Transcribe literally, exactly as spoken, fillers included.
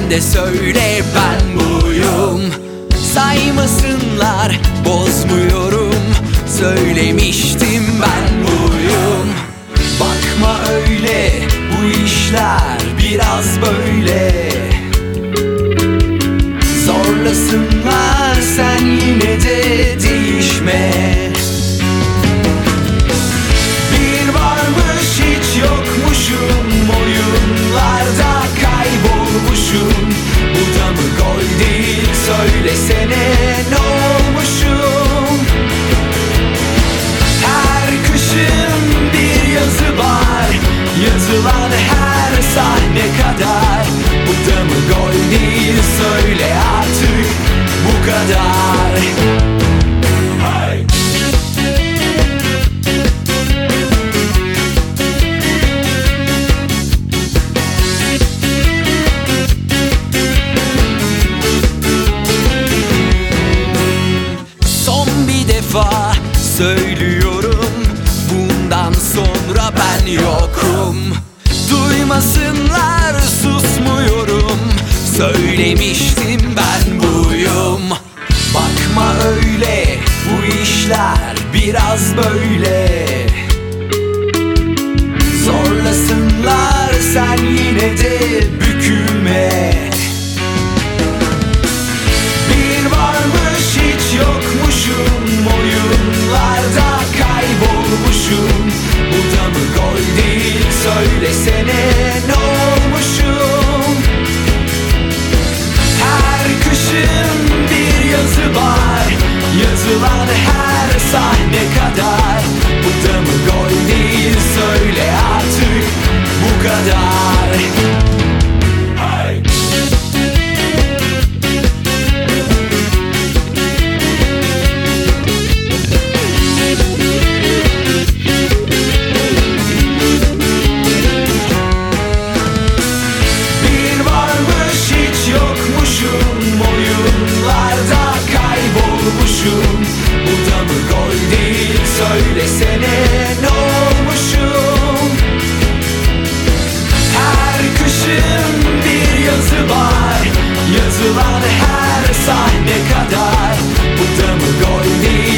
Sen de söyle ben buyum. Saymasınlar, bozmuyorum. Söylemiştim ben buyum. Bakma öyle, bu işler biraz böyle. Zorlasınlar, sen yine de değişme. Bir varmış hiç yokmuşum, oyunlarda kaybolmuşum. Bu da mı gol değil, söylesene ne olmuşum? Her kışın bir yazı var, yazılan her sahne kadar. Bu da mı gol değil, söyle artık bu kadar. Hey! Son bir defa söylüyorum, bundan sonra ben yokum. Duymasınlar, susmuyorum. Söylemiştim ben buyum. Bakma öyle, bu işler biraz böyle. Zorlasınlar, sen yine de bükülme. Bir varmış hiç yokmuşum, oyunlarda kaybolmuşum. Bu da mı gol değil, söylesene ne olmuşum? Her kışın bir yazı var, yazılan her sahne kadar. Bu da mı gol değil, söyle artık bu kadar. Hey! Bir varmış hiç yokmuşum, oyunlarda kaybolmuşum. Bu da mı gol değil, söylesene ne olmuşum? Her kışın bir yazı var, yazılan her sahne kadar. Bu da mı gol değil,